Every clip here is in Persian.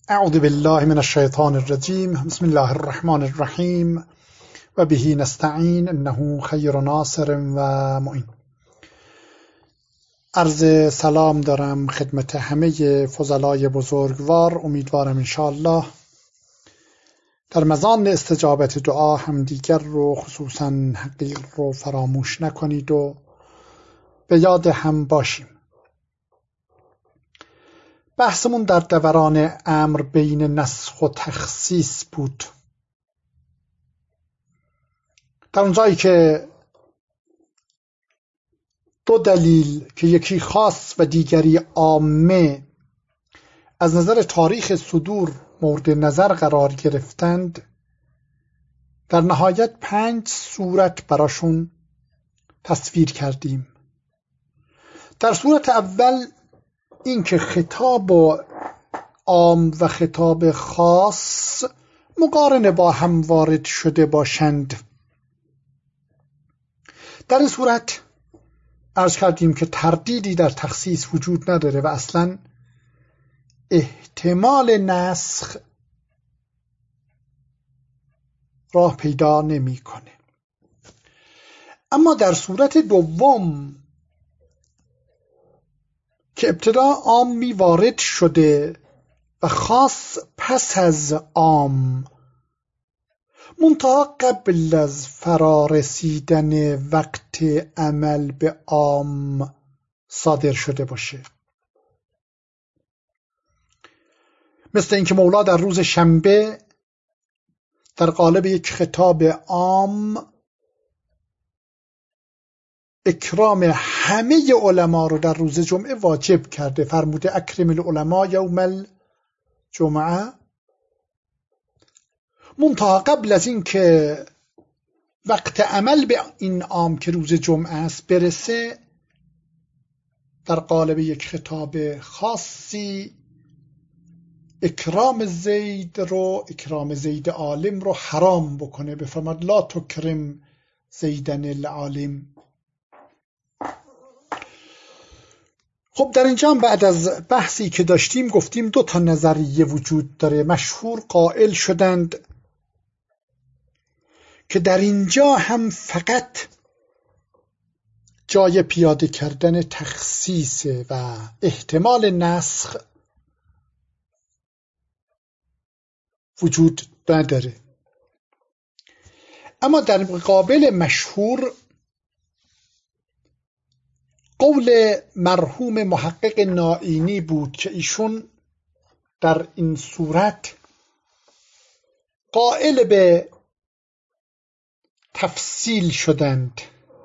اعوذ بالله من الشیطان الرجیم. بسم الله الرحمن الرحیم و به نستعین انه خیر ناصر و معین. عرض سلام دارم خدمت همه فضلای بزرگوار. امیدوارم انشاءالله در مزان استجابت دعا همدیگر رو خصوصا حقیر رو فراموش نکنید و به یاد هم باشیم. بحثمون در دوران امر بین نسخ و تخصیص بود. در اونجایی که دو دلیل که یکی خاص و دیگری عامه از نظر تاریخ صدور مورد نظر قرار گرفتند، در نهایت 5 صورت براشون تصویر کردیم. در صورت اول این که خطاب عام و خطاب خاص مقارنه با هم وارد شده باشند. در این صورت عرض کردیم که تردیدی در تخصیص وجود نداره و اصلا احتمال نسخ راه پیدا نمی‌کنه. اما در صورت دوم که ابتدا عامی وارد شده و خاص پس از عام، منتها قبل از فرارسیدن وقت عمل به عام صادر شده باشه، مثل اینکه مولا در روز شنبه در قالب یک خطاب عام اکرام همه علما رو در روز جمعه واجب کرده. فرموده اکرم العلماء یوم الجمعه. منتها قبل از این که وقت عمل به این عام که روز جمعه است برسه، در قالب یک خطاب خاصی اکرام زید عالم رو حرام بکنه. بفرماد لا تکرم زیدن العالم. خب در اینجا بعد از بحثی که داشتیم گفتیم 2 نظریه وجود داره. مشهور قائل شدند که در اینجا هم فقط جای پیاده کردن تخصیص و احتمال نسخ وجود نداره. اما در مقابل مشهور قول مرحوم محقق نائینی بود که ایشون در این صورت قائل به تفصیل شدند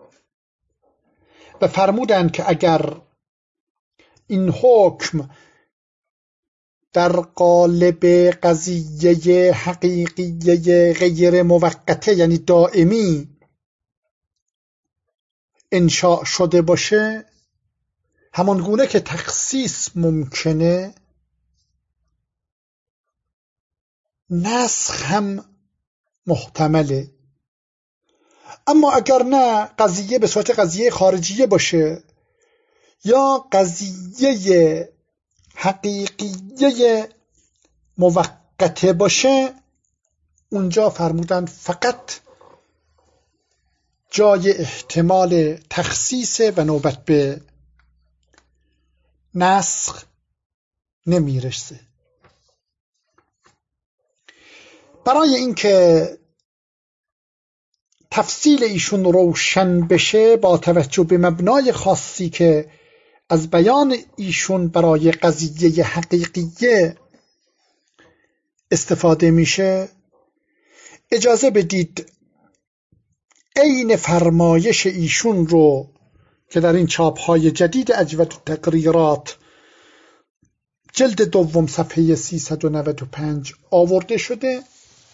و فرمودند که اگر این حکم در قالب قضیه حقیقیه غیر موقته یعنی دائمی انشاء شده باشه، همان گونه که تخصیص ممکنه، نسخ هم محتمله. اما اگر نه قضیه به صورت قضیه خارجیه باشه یا قضیه حقیقیه موقته باشه، اونجا فرمودن فقط جای احتمال تخصیص و نوبت به نسخ نمیرسه. برای اینکه تفصیل ایشون روشن بشه، با توجه به مبنای خاصی که از بیان ایشون برای قضیه حقیقیه استفاده میشه، اجازه بدید عین فرمایش ایشون رو که در این چاپ‌های جدید اجود التقریرات جلد 2 صفحه 395 آورده شده،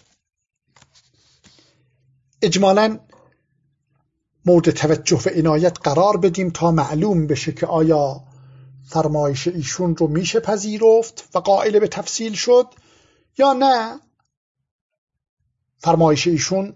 اجمالاً مورد توجه و عنایت قرار بدیم تا معلوم بشه که آیا فرمایش ایشون رو میشه پذیرفت و قائل به تفصیل شد یا نه فرمایش ایشون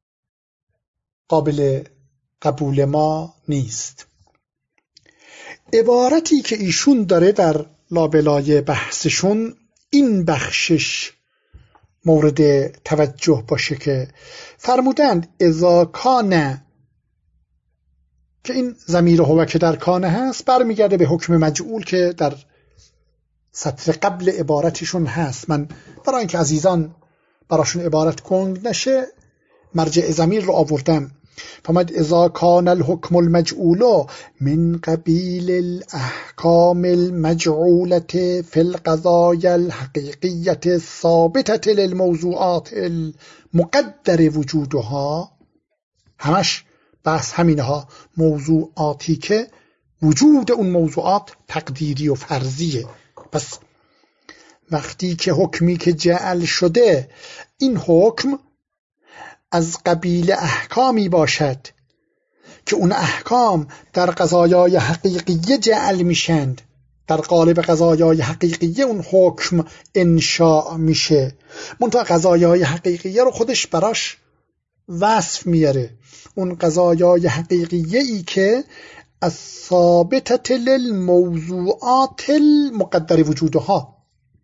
قابل قبول ما نیست. عبارتی که ایشون داره در لابلای بحثشون این بخشش مورد توجه باشه که فرمودند اذا کان، که این ضمیر هو که در کانه هست برمیگرده به حکم مجعول که در سطر قبل عبارتشون هست. من برای اینکه عزیزان براشون عبارت گنگ نشه مرجع ضمیر رو آوردم. فمد اذا کان الحکم المجعول من قبیل الاحکام المجعولة فی القضایا الحقیقیة الثابتة للموضوعات المقدر وجودها، همش بحث همینها، موضوعاتی که وجود اون موضوعات تقدیری و فرضیه. پس وقتی که حکمی که جعل شده این حکم از قبیل احکامی باشد که اون احکام در قضایای حقیقیه جعل میشند، در قالب قضایای حقیقیه اون حکم انشاء میشه، منتها قضایای حقیقیه رو خودش براش وصف میاره. اون قضایای حقیقیه ای که از ثابتت للموضوعات المقدر وجودها،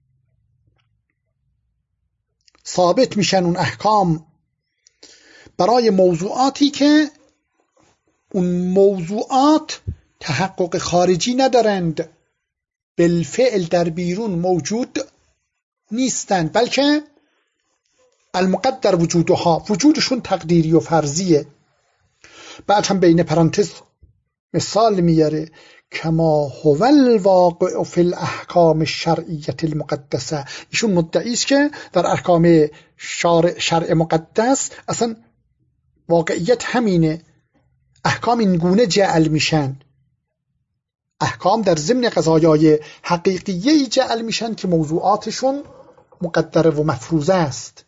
ثابت میشن اون احکام برای موضوعاتی که اون موضوعات تحقق خارجی ندارند، بالفعل در بیرون موجود نیستند، بلکه المقدر وجودها، وجودشون تقدیری و فرضیه. بعد هم بین پرانتز مثال میاره کما هو الواقع فی الاحکام الشرعیه المقدسه. ایشون مدعی است که در احکام شرع مقدس اصلا واقعیت همینه، احکام این گونه جعل میشن، احکام در ضمن قضایای حقیقیه جعل میشن که موضوعاتشون مقدره و مفروضه است.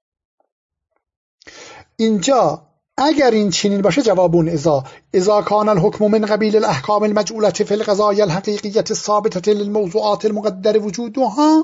اینجا اگر این چنین باشه جوابون اذا کان الحکم من قبیل الاحکام المجعولة فی القضایا الحقیقیة الثابتة للموضوعات المقدر وجودها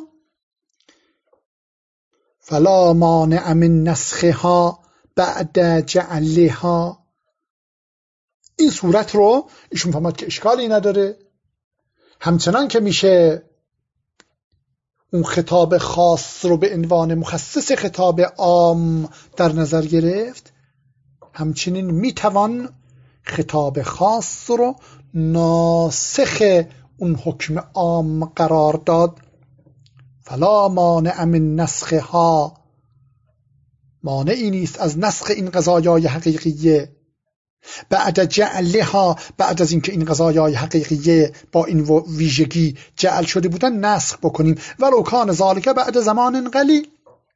فلا مانع من نسخها بعد جعلها. این صورت رو ایشون فهمد که اشکالی نداره، همچنان که میشه اون خطاب خاص رو به عنوان مخصص خطاب عام در نظر گرفت، همچنین میتوان خطاب خاص رو ناسخ اون حکم عام قرار داد. فلا مانع من نسخها، مانعی نیست از نسخ این قضایای حقیقیه بعد جعلها، بعد از اینکه این قضایای حقیقیه با این ویژگی جعل شده بودن نسخ بکنیم، ولو کان ذالک بعد زمان قلیل،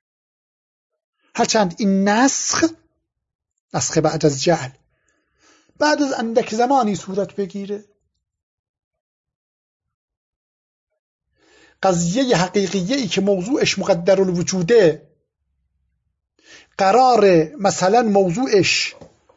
هرچند این نسخ بعد از جعل بعد از اندک زمانی صورت بگیره. قضیه حقیقیه ای که موضوعش مقدر الوجوده قرار مثلا موضوعش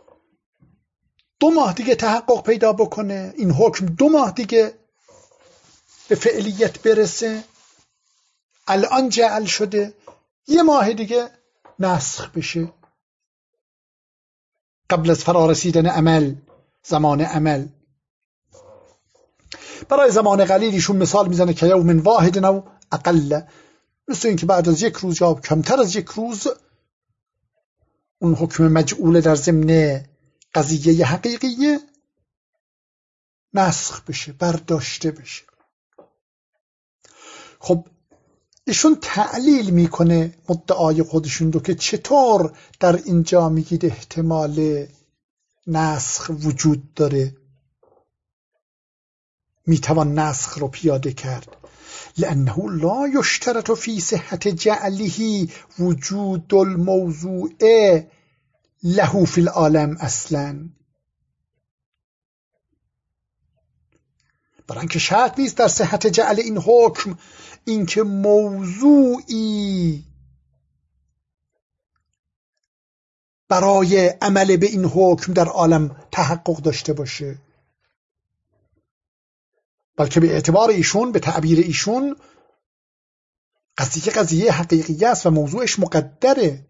2 ماه دیگه تحقق پیدا بکنه، این حکم 2 ماه دیگه به فعلیت برسه، الان جعل شده، 1 ماه دیگه نسخ بشه قبل از فرارسیدن عمل، زمان عمل. برای زمان قلیلیشون مثال میزنه که یوم واحد او اقل، مثل اینکه بعد از 1 روز یا کمتر از 1 روز اون حکم مجعول در ضمن قضیه حقیقیه نسخ بشه، برداشته بشه. خب ایشون تعلیل میکنه مدعای خودشون رو که چطور در اینجا میگید احتمال نسخ وجود داره، میتوان نسخ رو پیاده کرد. لأنه لا يشترط في صحة جعله وجود الموضوع له في العالم اصلا. برای اینکه شرط نیست در صحت جعل این حکم اینکه موضوعی برای عمل به این حکم در عالم تحقق داشته باشه، بلکه به اعتبار ایشون، به تعبیر ایشون، قضیه حقیقیه است و موضوعش مقدره.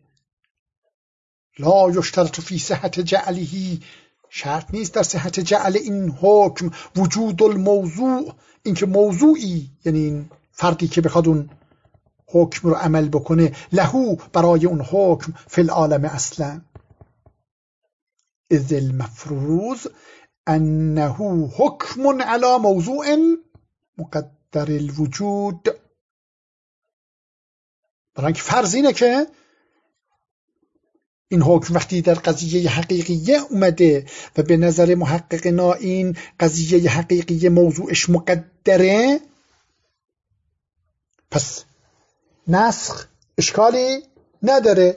لا یشترط فی صحت جعله، شرط نیست در صحت جعل این حکم وجود الموضوع، اینکه موضوعی، یعنی این فردی که بخواد اون حکم رو عمل بکنه، لهو برای اون حکم فی العالم اصلا، اذ المفروض انه حکم علی موضوع مقدر الوجود. برای اینکه فرض اینه که این حکم وقتی در قضیه حقیقیه اومده و به نظر محققنا این قضیه حقیقیه موضوعش مقدره، پس نسخ اشکالی نداره.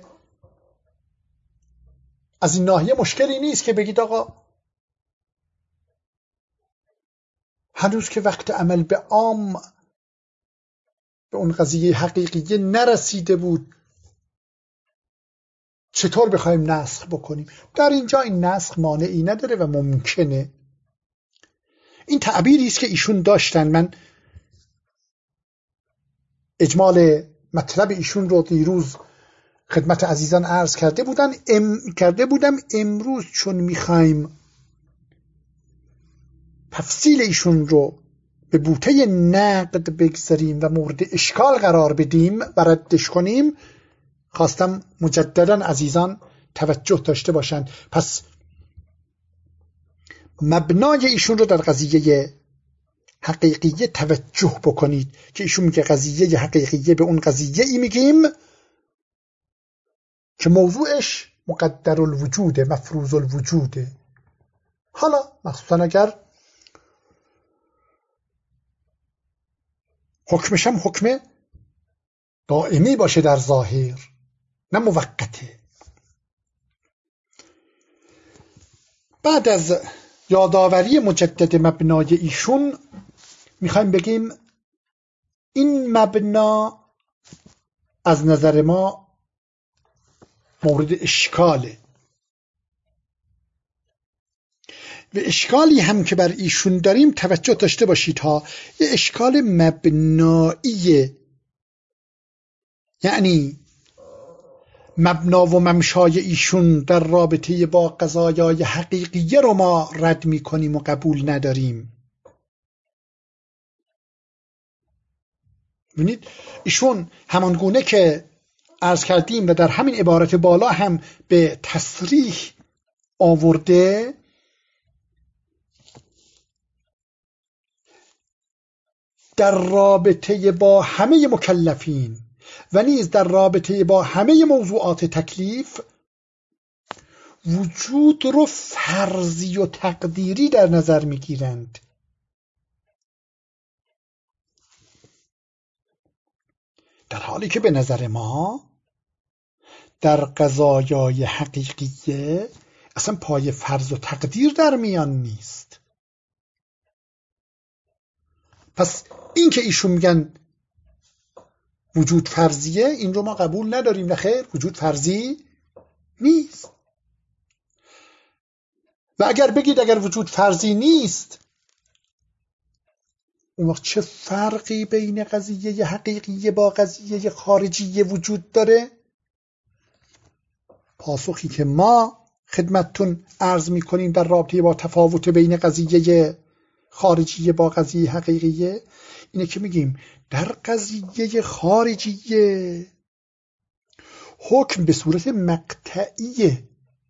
از این ناحیه مشکلی نیست که بگید آقا هنوز که وقت عمل به عام به اون قضیه حقیقیه نرسیده بود، چطور بخوایم نسخ بکنیم؟ در اینجا این نسخ مانعی نداره و ممکنه. این تعبیری است که ایشون داشتن. من اجمال مطلب ایشون رو دیروز خدمت عزیزان عرض کرده بودم. امروز چون میخوایم تفصیل ایشون رو به بوته نقد بگذاریم و مورد اشکال قرار بدیم و ردش کنیم، خواستم مجددا عزیزان توجه داشته باشند. پس مبنای ایشون رو در قضیه حقیقیه توجه بکنید که ایشون میگه قضیه حقیقیه به اون قضیه ای میگیم که موضوعش مقدر الوجوده، مفروض الوجوده. حالا مخصوصا اگر حکمش هم حکم دائمی باشه در ظاهر، نه موقته. بعد از یادآوری مجدد مبنای ایشون میخوایم بگیم این مبنا از نظر ما مورد اشکاله و اشکالی هم که بر ایشون داریم توجه داشته باشید ها، یه اشکال مبناییه، یعنی مبنا و ممشای ایشون در رابطه با قضایای حقیقیه رو ما رد می کنیم و قبول نداریم. ببینید ایشون همان گونه که عرض کردیم و در همین عبارت بالا هم به تصریح آورده، در رابطه با همه مکلفین و نیز در رابطه با همه موضوعات تکلیف وجود رو فرضی و تقدیری در نظر میگیرند. در حالی که به نظر ما در قضایای حقیقیه اصلا پای فرض و تقدیر در میان نیست. پس این که ایشون میگن وجود فرضیه، این رو ما قبول نداریم. نه خیر، وجود فرضی نیست. و اگر بگید اگر وجود فرضی نیست، اون وقت چه فرقی بین قضیه حقیقیه با قضیه خارجیه وجود داره؟ پاسخی که ما خدمتتون عرض میکنیم در رابطه با تفاوت بین قضیه خارجیه با قضیه حقیقیه اینه که میگیم در قضیه خارجیه حکم به صورت مقطعیه،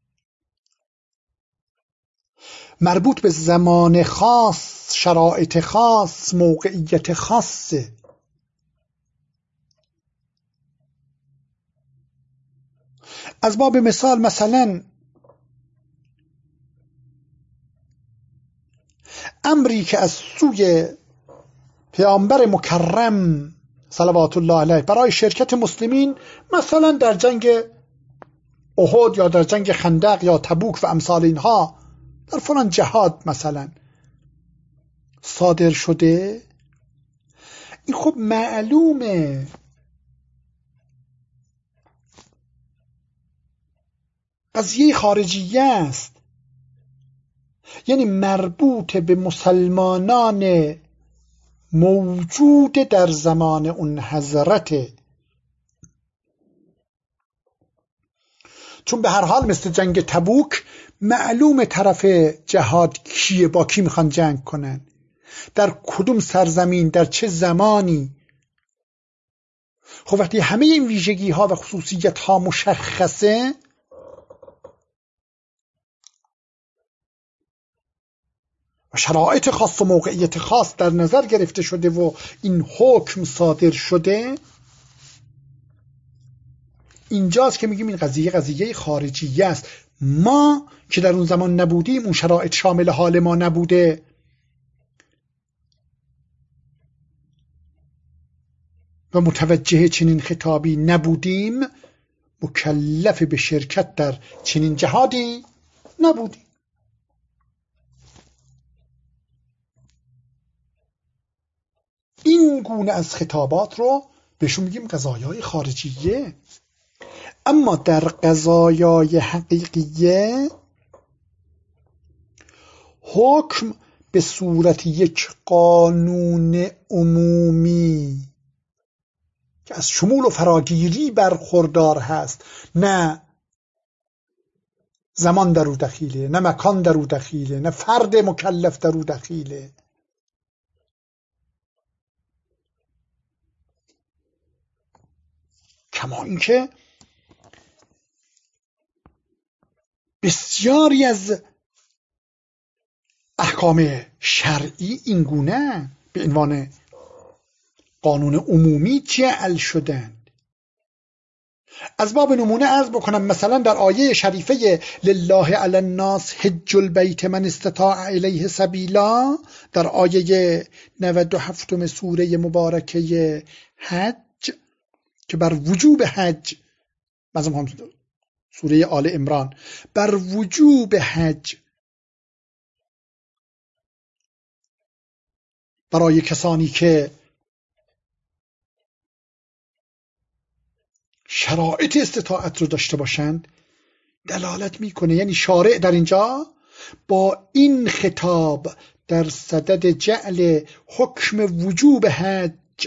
مربوط به زمان خاص، شرایط خاص، موقعیت خاصه. از باب مثال مثلا امری که از سوی پیامبر مکرم صلوات الله علیه برای شرکت مسلمین مثلا در جنگ احد یا در جنگ خندق یا تبوک و امثال اینها در فلان جهاد مثلا صادر شده، این خب معلومه قضیه خارجیه است، یعنی مربوط به مسلمانان موجود در زمان اون حضرته. چون به هر حال مثل جنگ تبوک معلوم طرف جهاد کیه، با کی میخوان جنگ کنن، در کدوم سرزمین، در چه زمانی. خب وقتی همه این ویژگی ها و خصوصیت ها مشخصه، و شرایط خاص و موقعیت خاص در نظر گرفته شده و این حکم صادر شده، اینجاست که میگیم این قضیه خارجیه است. ما که در اون زمان نبودیم، اون شرایط شامل حال ما نبوده و متوجه چنین خطابی نبودیم، مکلف به شرکت در چنین جهادی نبودیم. این گونه از خطابات رو بهشون میگیم قضایای خارجیه. اما در قضایای حقیقیه حکم به صورت یک قانون عمومی که از شمول و فراگیری برخوردار هست، نه زمان در او دخیله، نه مکان در او دخیله، نه فرد مکلف در او دخیله، کما اینکه بسیاری از احکام شرعی اینگونه به عنوان قانون عمومی جعل شدند. از باب نمونه عرض بکنم، مثلا در آیه شریفه لله علی الناس حج البیت من استطاع الیه سبیلا، در آیه 97 سوره مبارکه حج که بر وجوب حج، مثلا هم سوره آل عمران، بر وجوب حج برای کسانی که شرایط استطاعت رو داشته باشند دلالت میکنه. یعنی شارع در اینجا با این خطاب در صدد جعل حکم وجوب حج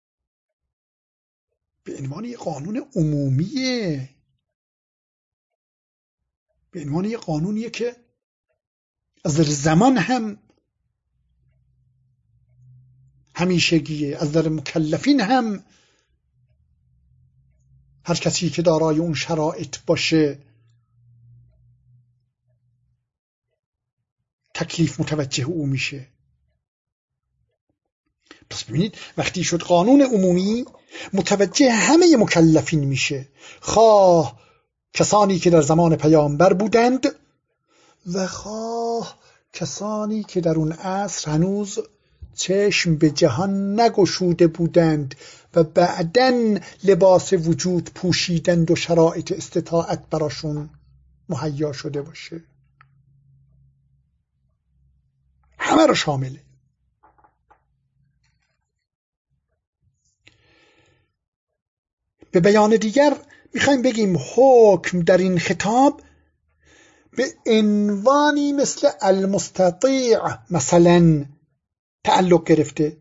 به عنوان یک قانون عمومیه، به عنوان یک قانونیه که از در زمان هم همیشگیه، از در مکلفین هم هر کسی که دارای اون شرایط باشه تکلیف متوجه او میشه. پس ببینید وقتی شد قانون عمومی متوجه همه مکلفین میشه، خواه کسانی که در زمان پیامبر بودند و خواه کسانی که در اون عصر هنوز چشم به جهان نگشوده بودند و بعدن لباس وجود پوشیدند و شرایط استطاعت براشون مهیا شده باشه. همه رو شامله. به بیان دیگر میخوایم بگیم حکم در این خطاب به عنوانی مثل المستطیع مثلا تعلق گرفته،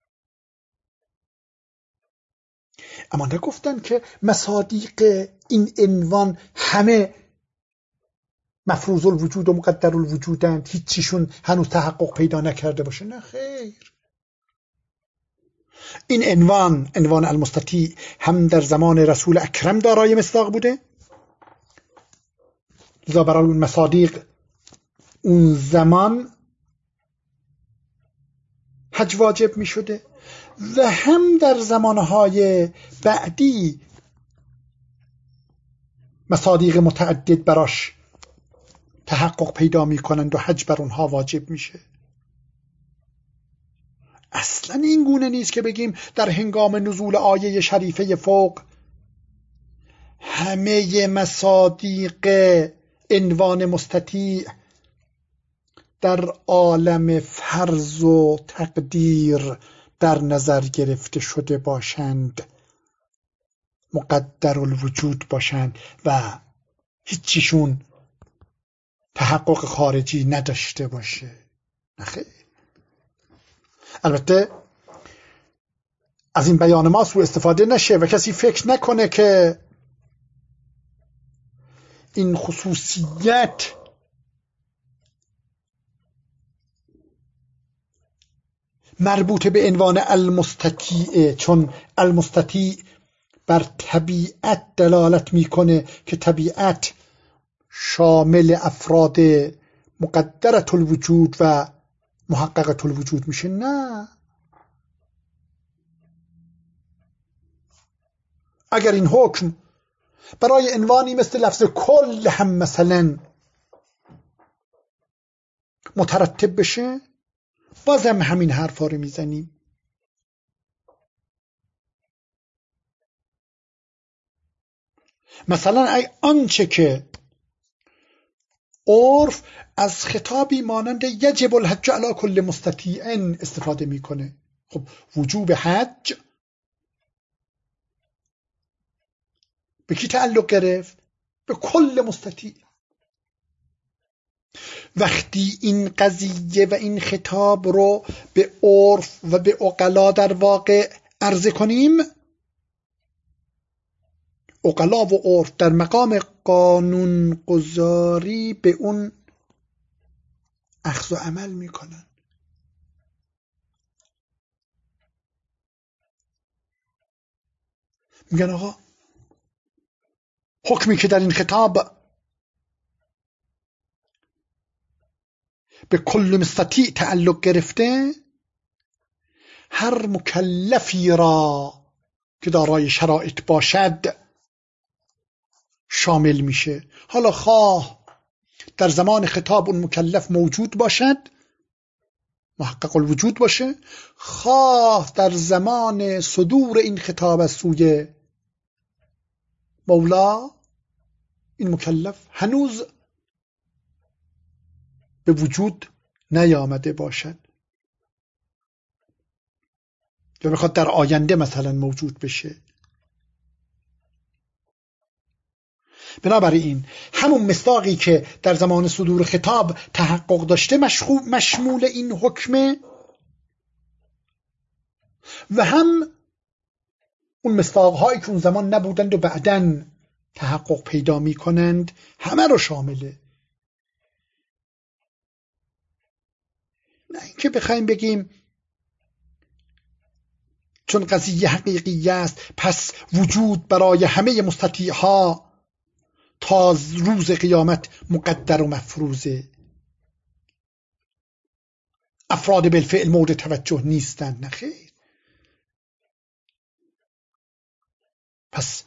اما نگفتن که مصادیق این عنوان همه مفروض الوجود و مقدر الوجودند، هیچیشون هنوز تحقق پیدا نکرده باشه. نه خیر، این عنوان المستطیع هم در زمان رسول اکرم دارای مصداق بوده، لذا برای اون مصادیق اون زمان حج واجب می شده و هم در زمانهای بعدی مصادیق متعدد براش تحقق پیدا می کنند و حج بر اونها واجب میشه. اصلا این گونه نیست که بگیم در هنگام نزول آیه شریفه فوق همه مصادیق عنوان مستطیع در عالم فرض و تقدیر در نظر گرفته شده باشند، مقدر الوجود باشند و هیچیشون تحقق خارجی نداشته باشه. نخیر. البته از این بیان ما سوء استفاده نشه و کسی فکر نکنه که این خصوصیت مربوط به عنوان المستطیع، چون المستطیع بر طبیعت دلالت میکنه که طبیعت شامل افراد مقدرة الوجود و محققة الوجود میشه. نه، اگر این حکم برای عنوانی مثل لفظ کل هم مثلا مترتب بشه، بازم همین حرفا رو میزنیم. مثلا آنچه که عرف از خطابی مانند یجب الحج علی کل مستطیع استفاده میکنه. خب وجوب حج به کی تعلق گرفت؟ به کل مستطیع. وقتی این قضیه و این خطاب رو به عرف و به عقلا در واقع عرضه کنیم، عقلا و عرف در مقام قانون گذاری به اون اخذ و عمل میکنن. میگن آقا حکمی که در این خطاب به کل مستطیع تعلق گرفته، هر مکلفی را که دارای شرایط باشد شامل میشه. حالا خواه در زمان خطاب اون مکلف موجود باشد، محقق الوجود باشه، خواه در زمان صدور این خطاب از سوی مولا این مکلف هنوز به وجود نیامده باشد یا بخواد در آینده مثلا موجود بشه. بنابراین همون مصداقی که در زمان صدور خطاب تحقق داشته مشمول این حکمه و هم اون مصداقهایی که اون زمان نبودند و بعداً تحقق پیدا می کنند همه رو شامله. نه اینکه بخوایم بگیم چون قضیه حقیقی است پس وجود برای همه مستطیع ها تا روز قیامت مقدر و مفروضه، افراد بالفعل مورد توجه نیستند. نه خیر. پس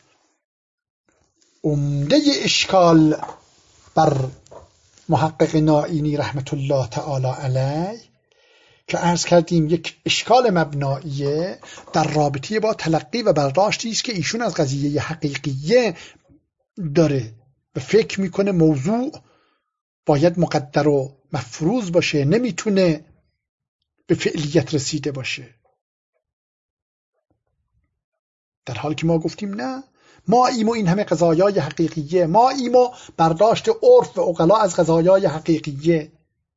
عمده اشکال بر محقق نائینی رحمت الله تعالی علیه که عرض کردیم یک اشکال مبناییه در رابطه با تلقی و برداشتی است که ایشون از قضیه حقیقیه داره و فکر میکنه موضوع باید مقدر و مفروض باشه، نمیتونه به فعلیت رسیده باشه، در حالی که ما گفتیم نه، ما ایمو این همه قضایای حقیقیه، ما ایمو برداشت عرف و عقلا از قضایای حقیقیه.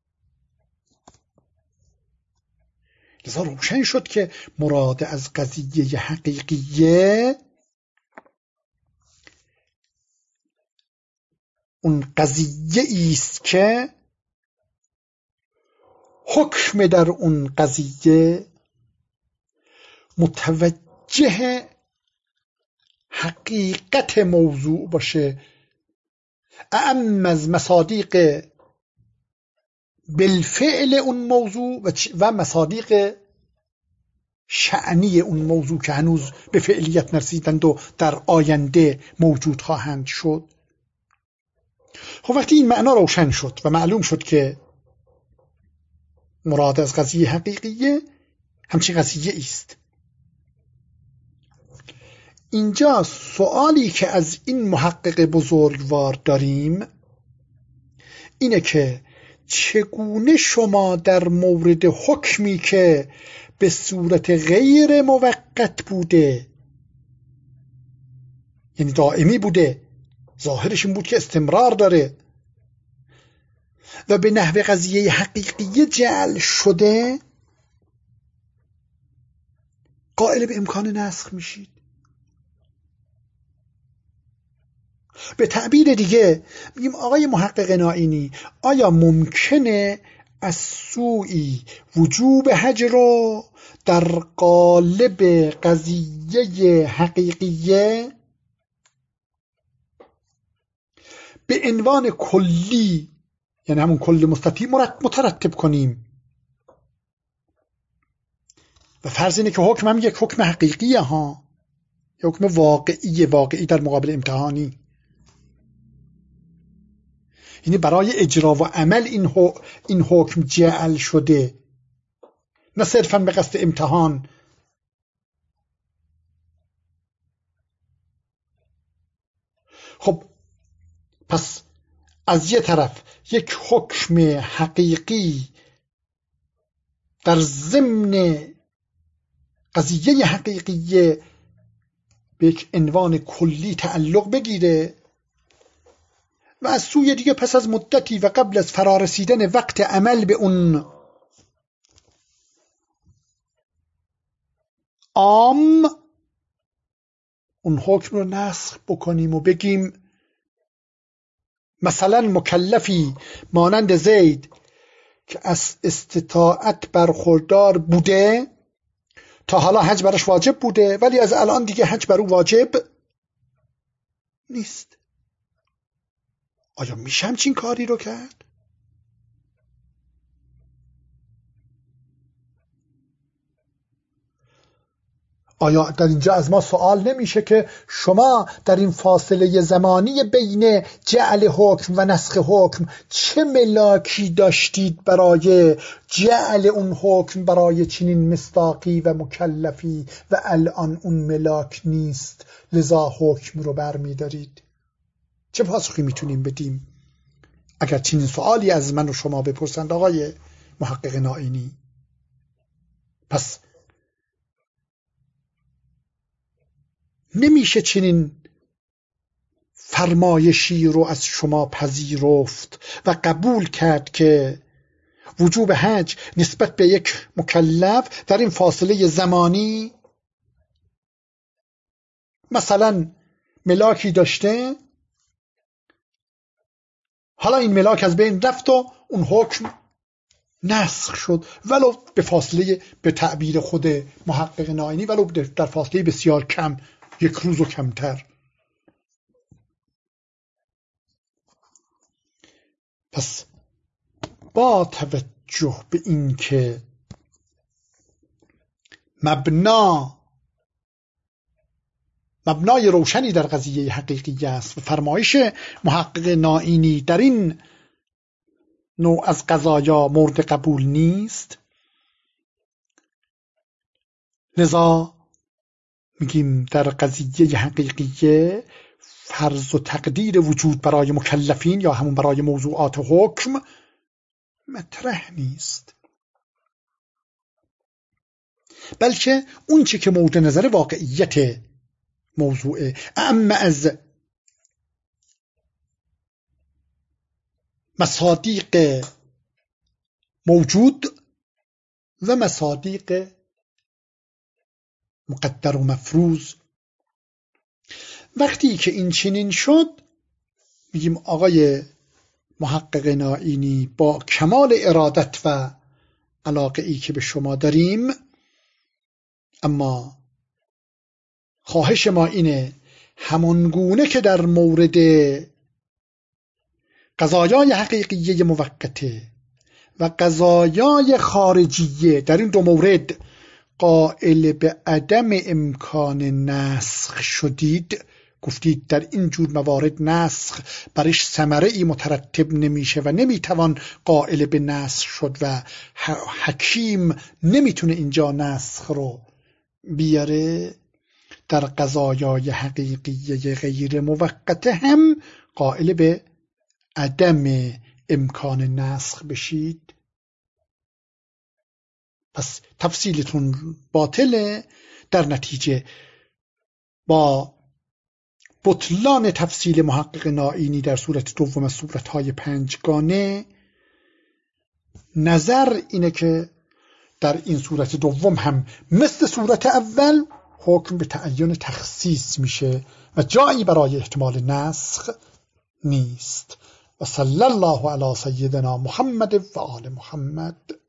لذا روشن شد که مراد از قضیه حقیقیه اون قضیه ایست که حکم در اون قضیه متوجه حقیقت موضوع باشه، اعم از مصادیق بالفعل اون موضوع و مصادیق شأنی اون موضوع که هنوز به فعلیت نرسیدند و در آینده موجود خواهند شد. خب وقتی این معنا روشن شد و معلوم شد که مراد از قضیه حقیقیه همچین قضیه است، اینجا سوالی که از این محقق بزرگوار داریم اینه که چگونه شما در مورد حکمی که به صورت غیر موقت بوده، یعنی دائمی بوده، ظاهرش این بود که استمرار داره و به نحو قضیه حقیقی جعل شده، قائل به امکان نسخ میشید. به تعبیر دیگه میگیم آقای محقق نائینی، آیا ممکنه از سوی وجوب حج رو در قالب قضیه حقیقیه به عنوان کلی، یعنی همون کل مستطیل، مترتب کنیم. و فرض اینه که حکم هم یک حکم حقیقیه ها، یک حکم واقعی در مقابل امتحانی. یعنی برای اجرا و عمل این حکم جعل شده، نه صرفاً به قصد امتحان. خب پس از یه طرف یک حکم حقیقی در ضمن قضیه حقیقیه به یک عنوان کلی تعلق بگیره، و از سوی دیگه پس از مدتی و قبل از فرارسیدن وقت عمل به اون عام، اون حکم رو نسخ بکنیم و بگیم مثلا مکلفی مانند زید که از استطاعت برخوردار بوده، تا حالا حج برش واجب بوده ولی از الان دیگه حج بر او واجب نیست. آیا میشه همچین کاری رو کرد؟ آیا در اینجا از ما سوال نمیشه که شما در این فاصله زمانی بین جعل حکم و نسخ حکم چه ملاکی داشتید برای جعل اون حکم برای چنین مصداقی و مکلفی، و الان اون ملاک نیست لذا حکم رو برمیدارید؟ چه پاسخی میتونیم بدیم اگر چنین سوالی از من و شما بپرسند آقای محقق نائینی؟ پس نمیشه چنین فرمایشی رو از شما پذیرفت و قبول کرد که وجوب حج نسبت به یک مکلف در این فاصله زمانی مثلا ملاکی داشته، حالا این ملاک از بین رفت و اون حکم نسخ شد، ولو به فاصله، به تعبیر خود محقق نائینی، ولو در فاصله بسیار کم، یک روز و کمتر. پس با توجه به این که مبنای روشنی در قضیه حقیقی است و فرمایش محقق نائینی در این نوع از قضایا مورد قبول نیست، لذا میگیم در قضیه حقیقیه فرض و تقدیر وجود برای مکلفین یا همون برای موضوعات حکم مطرح نیست، بلکه اون چی که مورد نظر واقعیت موضوعه، اما از مصادیق موجود و مصادیق مقدر و مفروض. وقتی که این چنین شد میگیم آقای محقق نائینی با کمال ارادت و علاقه ای که به شما داریم، اما خواهش ما اینه همانگونه که در مورد قضایای حقیقیه موقته و قضایای خارجیه در این دو مورد قائل به عدم امکان نسخ شدید، گفتید در این جور موارد نسخ برش ثمره ای مترتب نمیشه و نمیتوان قائل به نسخ شد و حکیم نمیتونه اینجا نسخ رو بیاره. در قضایای حقیقیه غیر موقته هم قائل به عدم امکان نسخ بشید. پس تفصیلتون باطله، در نتیجه با بطلان تفصیل محقق نائینی در صورت دوم از صورتهای پنجگانه، نظر اینه که در این صورت دوم هم مثل صورت اول حکم به تعین تخصیص میشه و جایی برای احتمال نسخ نیست. و صلی الله علی سیدنا محمد و آل محمد.